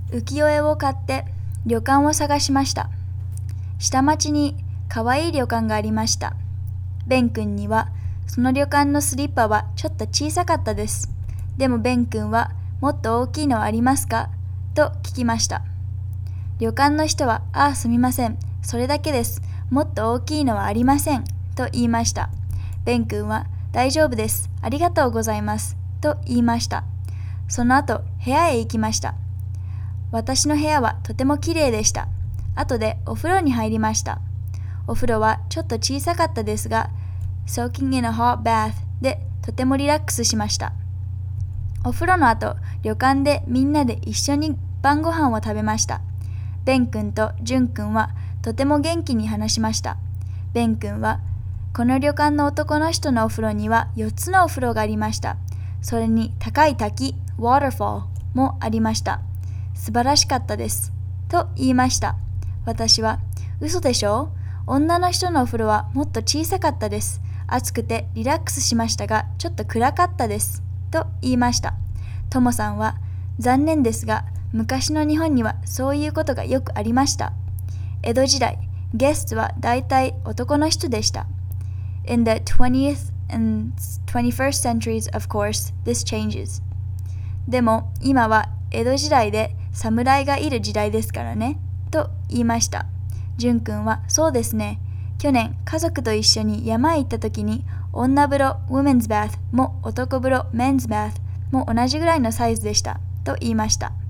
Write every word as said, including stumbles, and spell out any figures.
浮世絵を買って旅館を探しました。下町にかわいい旅館がありました。ベン君にはその旅館のスリッパはちょっと小さかったです。でもベン君はもっと大きいのはありますかと聞きました。旅館の人は、ああすみません、それだけです。もっと大きいのはありませんと言いました。ベン君は、大丈夫です。ありがとうございますと言いました。その後、部屋へ行きました。私の部屋はとてもきれいでした。後でお風呂に入りました。お風呂はちょっと小さかったですが、Soaking in a hot bath でとてもリラックスしました。お風呂の後、旅館でみんなで一緒に晩ご飯を食べました。ベン君とジュン君はとても元気に話しました。ベン君は、この旅館の男の人のお風呂にはよっつのお風呂がありました。それに高い滝、waterfall もありました。素晴らしかったです。と言いました。私は、嘘でしょ？女の人のお風呂はもっと小さかったです。暑くてリラックスしましたが、ちょっと暗かったです。と言いました。トモさんは、残念ですが、昔の日本にはそういうことがよくありました。江戸時代、ゲストは大体男の人でした。In the twentieth and twenty-first centuries, of course, this changes. でも今は江戸時代で侍がいる時代ですからね、と言いました。ジュン君は、そうですね。去年家族と一緒に山へ行った時に女風呂 Women's Bath も男風呂 Men's Bath も同じぐらいのサイズでした、と言いました。